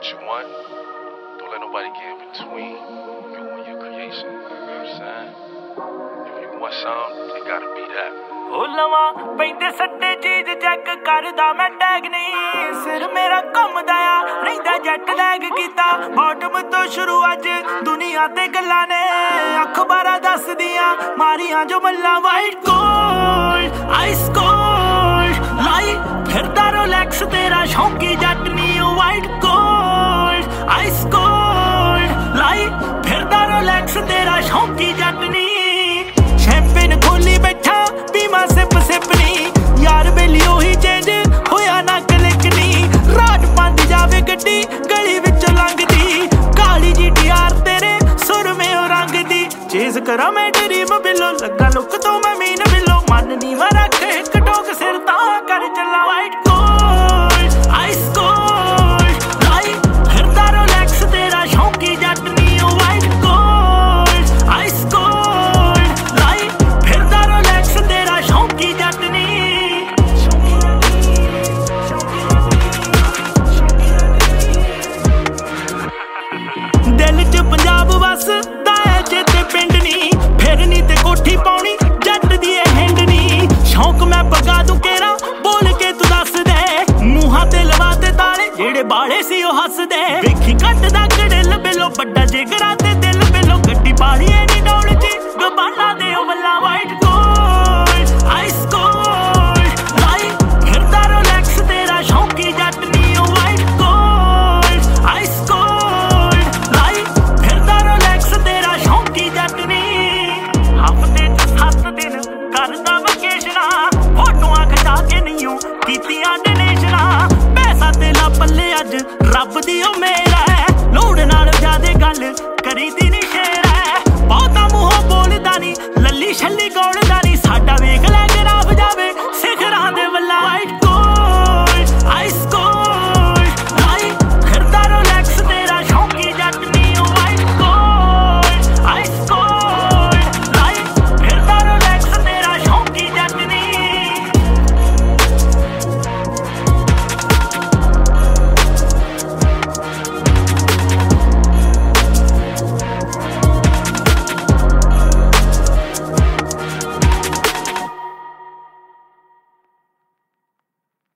what you want. Don't let nobody get in between you and your creation. You know what I'm saying? If you want something, it gotta be that. ਉਹ ਲਵਾਂ ਪੈਂਦੇ ਸੱਟੇ ਚੀਜ਼ check ਕਰਦਾ ਮੈਂ tag ਨਹੀਂ ਸਿਰ ਮੇਰਾ ਘੁੰਮਦਾ ਆ ਰਹਿੰਦਾ ਜੈਟ ਲੈਗ ਕੀਤਾ ਬਾਟਮ ਤੋਂ ਸ਼ੁਰੂ ਅੱਜ ਦੁਨੀਆ ਤੇ ਗੱਲਾਂ ਨੇ ਅਖਬਾਰਾਂ ਦੱਸਦੀਆਂ ਮਾਰੀਆਂ ਜੋ ਮੱਲਾਂ ਵਾਈਟ ਗੋਲਡ ਆਈਸ ਕੋਲਡ ਲਾਈ ਫਿਰਦਾ ਰੋਲੈਕਸ ਤੇਰਾ ਸ਼ੌਂਕੀ ਜੱਟ ਨੀ ਵਾਈਟ ਗੋਲਡ ਆਈਸ ਕੋਲਡ ਲਾਈ ਫਿਰਦਾ ਰੋਲੈਕਸ ਤੇਰਾ ਸ਼ੌਂਕੀ ਜੱਟ ਨੀ ਸ਼ੈਂਪੇਨ ਖੋਲੀ ਬੈਠਾ ਪੀਮਾ ਸਿਪ ਸਿਪ ਨੀ ਯਾਰ ਬੇਲੀ ਉਹੀ ਚੇਂਜ ਹੋਇਆ ਨਾ ਕਲਿਕ ਨੀ ਰਾਤ ਪੰਜ ਜਾਵੇ ਗੱਡੀ ਗਲੀ ਵਿੱਚੋਂ ਲੰਘਦੀ ਕਾਲੀ GTR ਤੇਰੇ ਸੁਰਮੇ ਉਹ ਰੰਗ ਦੀ ਚੇਜ਼ ਕਰਾਂ ਮੈਂ ਡਰੀਮ ਬਿੱਲੋ ਲੱਗਾ ਲੁੱਕ ਤੋਂ ਮੈਂ ਮੀਨ ਬਿੱਲੋ ਮਨ ਨੀ ਮੈਂ ਰੱਖ ਇੱਕ ਟੋਕ ਸਿਰ ਤਾਂ ਕਰ ਚੱਲਾ ਵਾਈਟ ਗੋਲਡ ਆਈਸ ਕੋਲਡ ਲਾਈ ਫਿਰਦਾ ਰੋਲੈਕਸ ਤੇਰਾ ਸ਼ੌਂਕੀ ਜੱਟ ਨੀ ਵਾਈਟ ਗੋਲਡ ਆਈਸ ਕੋਲਡ ਲਾਈ ਫਿਰਦਾ ਰੋਲੈਕਸ ਤੇਰਾ ਸ਼ੌਂਕੀ ਜੱਟ ਨੀ ਦਿਲ 'ਚ ਪੰਜਾਬ ਵਸਦਾ ਏ ਚੇਤੇ ਪਿੰਡ ਨੀ ਫਿਰ ਨੀ ਤੇ ਕੋਠੀ ਪਾਉਣੀ ਜੱਟ ਦੀ ਇਹ ਹਿੰਡ ਨੀ ਸ਼ੌਂਕ ਮੈਂ ਪਗਾ ਦੂੰ ਕੇਰਾ ਬੋਲ ਕੇ ਤੂੰ ਦੱਸ ਦੇ ਮੂੰਹਾਂ ਤੇ ਲਵਾ ਤੇ ਤਾਲੇ ਜਿਹੜੇ ਬਾਲੇ ਸੀ ਉਹ ਹੱਸਦੇ ਵੇਖੀ ਕੱਟਦਾ ਗੜਿਲ ਬਿੱਲੋ ਵੱਡਾ ਜਿਗਰਾ ਤੇ ਦਿਲ ਬਿੱਲੋ ਗੱਡੀ ਬਾਲੀ ਐ ਨੀ ਡੌਲ 'ਚ ਗਬਾਨਾ ਦੇ ਉਹ ਵੱਲਾ ਵਾਈਟ ਗੋਲਡ ਆਈਸ ਕੋਲਡ ਲਾਈ ਫਿਰਦਾ ਰੋਲੈਕਸ ਤੇਰਾ ਸ਼ੌਂਕੀ ਜੱਟ ਨੀ ਵਾਈਟ ਗੋਲਡ ਆਈਸ ਕੋਲਡ ਲਾਈ ਫਿਰਦਾ ਰੋਲੈਕਸ ਤੇਰਾ ਸ਼ੌਂਕੀ ਜੱਟ ਨੀ ਹਫ਼ਤੇ 'ਚ 7 ਦਿਨ ਕਰਦਾ ਵਕੇਸ਼ਨਾਂ ਫੋਟੋਆਂ ਖਿਚਾ ਕੇ ਨਹੀਂਓ ਕੀਤੀਆਂ ਡੋਨੇਸ਼ਨਾਂ ਪੈਸਾ ਤੇ ਲਾ ਪੱਲੇ ਅੱਜ ਰੱਬ ਦੀ ਉਹ ਮੇਰਾ ਹੈ ਲੋੜ ਨਾਲ ਜ਼ਿਆਦੇ ਗੱਲ ਕਰੀਦੀ ਨੀ ਸ਼ੇਰ ਹੈ ਬਹੁਤਾ ਮੂੰਹੋਂ ਬੋਲਦਾ ਨੀ ਲੱਲੀ ਛੱਲੀ ਗੋਲ